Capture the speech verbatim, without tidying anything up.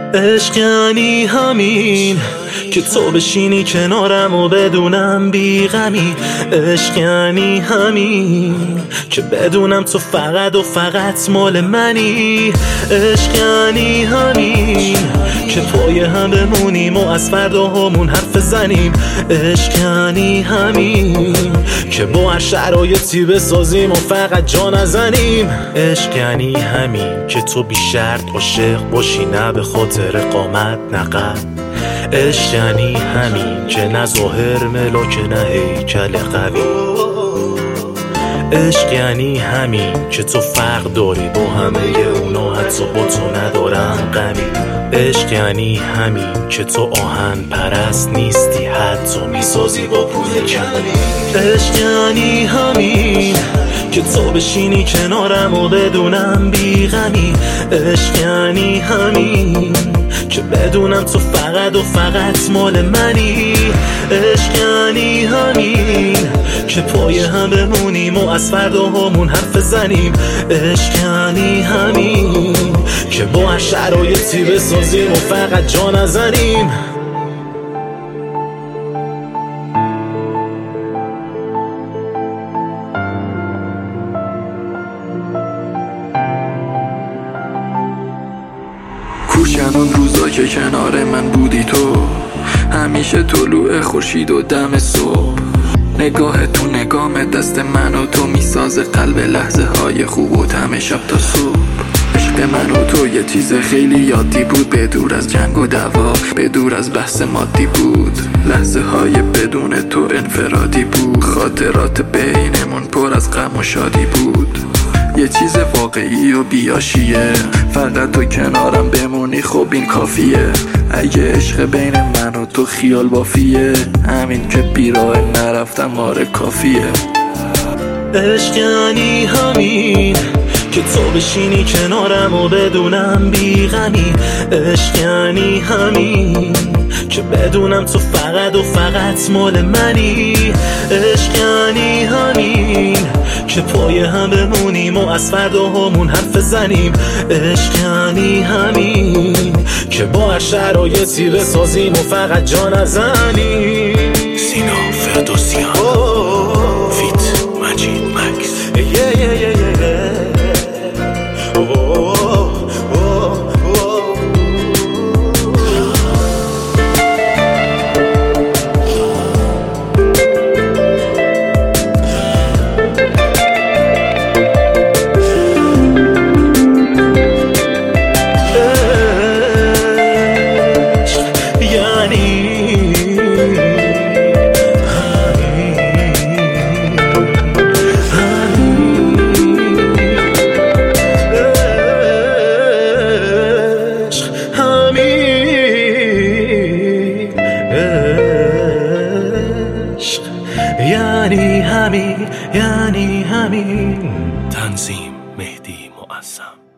عشق یعنی همین که تو بشینی کنارم و بدونم بیغمی. عشق یعنی همین که بدونم تو فقط و فقط مال منی. عشق یعنی همین که پای هم بمونیم و از فردا همون حرف زنیم. عشق یعنی همین که با هر شرایطی بسازیم و فقط جا نزنیم. عشق یعنی همین که تو بی شرط عاشق باشی، نه به خاطر قامت نه قد. عشق یعنی همین که نه ظاهر ملاک نه هیکل قوی. عشق یعنی همین که تو فرق داری با همه اونا، حتی با تو ندارم غمی. عشق یعنی همین که تو آهن پرست نیستی، حتی میسازی با پول کمی. عشق یعنی همین که تو بشینی کنارم و بدونم بیغمی. عشق یعنی همین که بدونم تو فقط و فقط مال منی. عشق یعنی همین که پای هم بمونیم و از فردا همون حرف زنیم. عشق یعنی همین که با هر شرایطی بسازیم و فقط جا نزنیم. کوشن اون روزا که کنار من بودی تو، همیشه طلوع خورشید و دم صبح. نگاه تو نگام دست من و تو میسازه قلب لحظه های خوب و دم شب تا صبح. عشق من و تو یه چیز خیلی یادی بود، به دور از جنگ و دعوا، به دور از بحث مادی بود. لحظه های بدون تو انفرادی بود، خاطرات بینمون پر از غم و شادی بود. یه چیز واقعی و بیاشیه، فقط تو کنارم بمونی خب این کافیه. اگه عشق بین من و تو خیال بافیه، همین که بیراه نرفتم آره کافیه. عشق یعنی همین که تو بشینی کنارم و بدونم بیغمی. عشق یعنی همین که بدونم تو فقط و فقط مال منی. عشق یعنی همین که پای هم بمونیم و از فردا همون حرف زنیم. عشق یعنی همین که با هر شرایطی بسازیم و فقط جا نزنیم. سینا فردوسیان فیت مجید مکس. یعنی همین، یعنی همین. تنظیم مهدی معظم.